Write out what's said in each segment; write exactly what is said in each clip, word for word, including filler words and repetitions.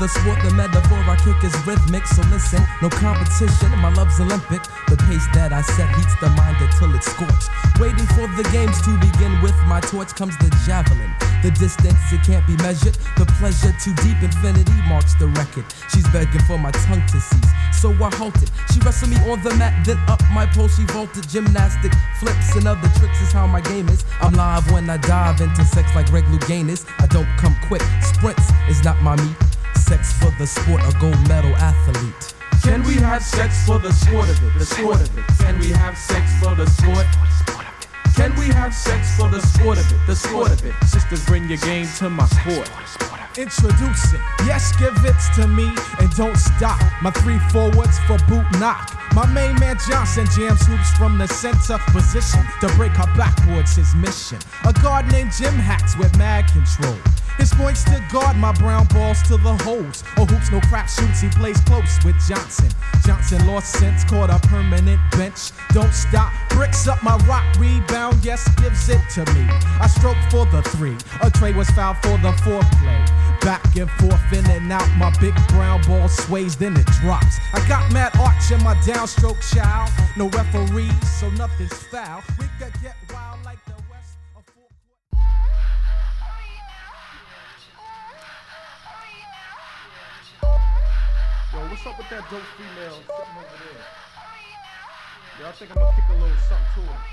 sport, the metaphor I kick is rhythmic. So listen, no competition, my love's Olympic. The pace that I set heats the mind until it's scorched. Waiting for the games to begin, with my torch comes the javelin. The distance, it can't be measured. The pleasure too deep, infinity marks the record. She's begging for my tongue to cease, so I halted. She wrestled me on the mat, then up my pole she vaulted. Gymnastic flips and other tricks is how my game is. I'm live when I dive into sex like Greg Louganis. I don't come quick, sprints is not my meat. Sex for the sport, a gold medal athlete. Can we have sex for the sport of it, the sport of it? Can we have sex for the sport? Can we have sex for the sport of it, the sport of it? Sisters, bring your game to my court. Introducing, yes, give it to me and don't stop. My three forwards for boot knock. My main man Johnson jams hoops from the center position to break her backboards, his mission. A guard named Jim Hats with mag control. His points to guard my brown balls to the holes. Or hoops, no crap shoots, he plays close with Johnson. Johnson lost sense, caught a permanent bench. Don't stop, bricks up my rock rebound, yes, gives it to me. I stroke for the three, a tray was fouled for the foreplay. Back and forth, in and out, my big brown ball sways, then it drops. I got mad arch in my downstroke, child. No referees, so nothing's foul. We could get wild like the West of four. Yo, what's up with that dope female sitting over there? Yo, I think I'm gonna kick a little something to her.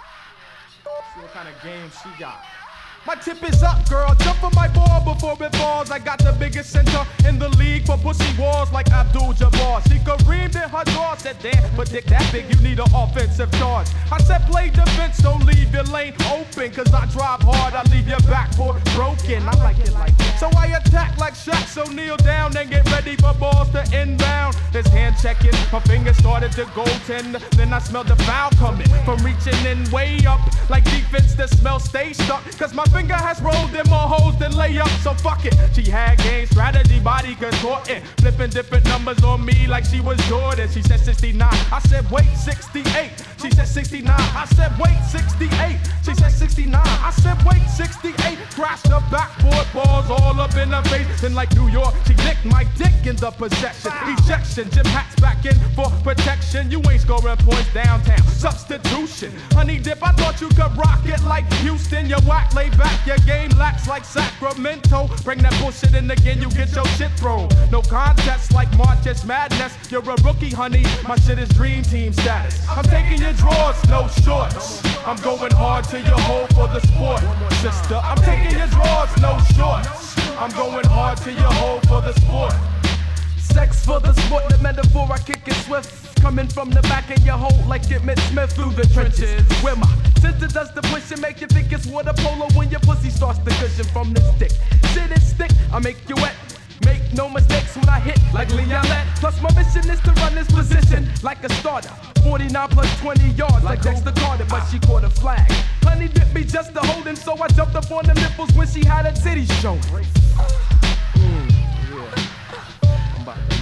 See what kind of game she got. My tip is up, girl. Jump for my ball before it falls. I got the biggest center in the league for pussy walls like Abdul-Jabbar. She careened in her draw. Said, damn, but dick that big, you need an offensive charge. I said, play defense, don't leave your lane open. Cause I drive hard, I leave your backboard broken. I like it like that. So I attack like Shaq, so kneel down and get ready for balls to inbound. There's hand checking, my fingers started to goaltend. Then I smelled the foul coming from reaching in way up. Like defense, the smell stay stuck. Cause my finger has rolled in more holes than layup, so fuck it. She had game strategy, body contorting, flipping different numbers on me like she was Jordan. She said sixty-nine, I said wait, sixty-eight. She said sixty-nine, I said wait, sixty-eight. She said sixty-nine, I said wait, sixty-eight. Crashed the backboard, balls all up in her face. Then like New York, she licked my dick in the possession. Ejection, Jim Hats back in for protection. You ain't scoring points downtown. Substitution, honey dip, I thought you could rock it like Houston. You whack, lay back. Your game lacks like Sacramento. Bring that bullshit in again, you get your shit thrown. No contest like March Madness. You're a rookie, honey. My shit is dream team status. I'm taking your drawers, no shorts. I'm going hard to your hole for the sport, sister. I'm taking your drawers, no shorts. I'm going hard to your hole for the sport. Sex for the sport, the metaphor I kick it swift. Coming from the back of your hole like Emmitt Smith through the trenches. Where my sister does the push and make you think it's water polo when your pussy starts to cushion from the stick. Shit is stick, I make you wet. Make no mistakes when I hit like Leonette. Plus my mission is to run this position like a starter. forty-nine plus twenty yards like Dexter Carter, but she caught a flag. Honey dipped me just to hold him, so I jumped up on the nipples when she had her titties showing. Mm, yeah. I'm about to